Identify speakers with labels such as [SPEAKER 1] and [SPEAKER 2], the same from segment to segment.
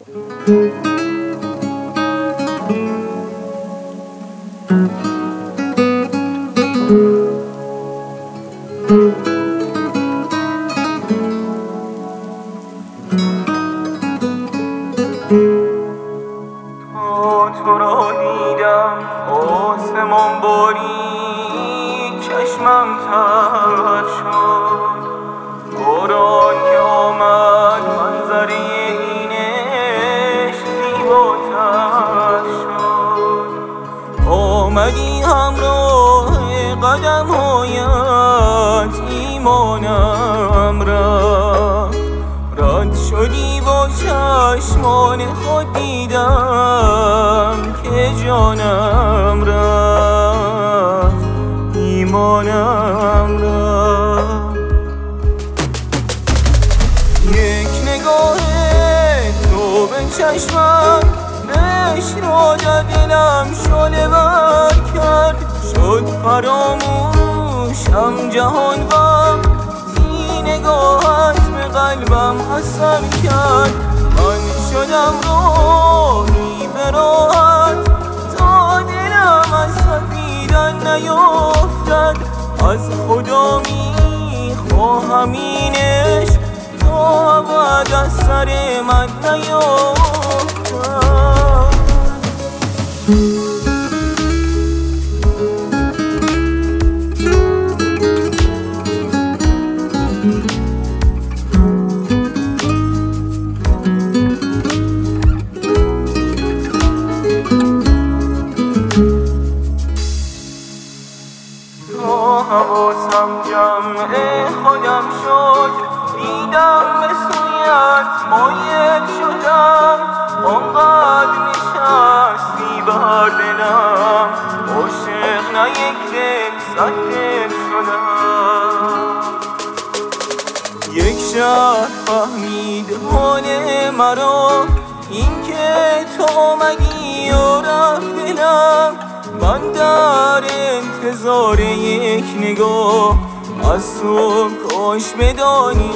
[SPEAKER 1] تو را دیدم آسمان باری، چشمم تر شد. باران که آمد منظره اینش زیباتر شد. آمدی همراه قدم هایت، ایمانم رفت. رد شدی با چشمان خود دیدم که جانم رفت، ایمانم رفت. یک نگاه تو به چشمم عشق را در دلم شعله ور کرد. شد فراموشم جهان وقتی نگاهت به قلبم اثر کرد. من شدم راهی به راحت تا دلم از سفیدن نیفتد. از خدا میخواهم اینش تا ابد از سر من نیفتد. حواسم جمع خودم شد، دیدم به سویت مایل شدم. آنقدر نشستی بر دلم، عاشق نه یک دل صد دل شدم. یک شهر فهمید حال مرا، این که تو آمدی و رفت دلم. من در انتظار یک نگاه از تو، کاش بدانی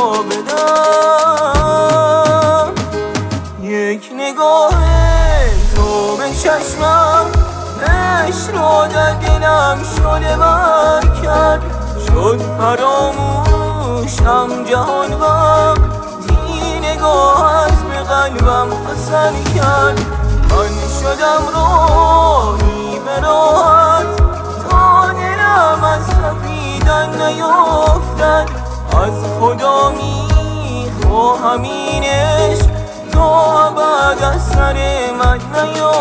[SPEAKER 1] قابلم. یک نگاه تو به چشمم عشق را در دلم شعله ور کرد. شد فراموشم جهان وقتی نگاهت به قلبم اثر کرد. من شدم راهی به راحت تا دلم از سفیدن نیفتد. از خدا میخواهم اینش تا ابد از سر من نیفتد.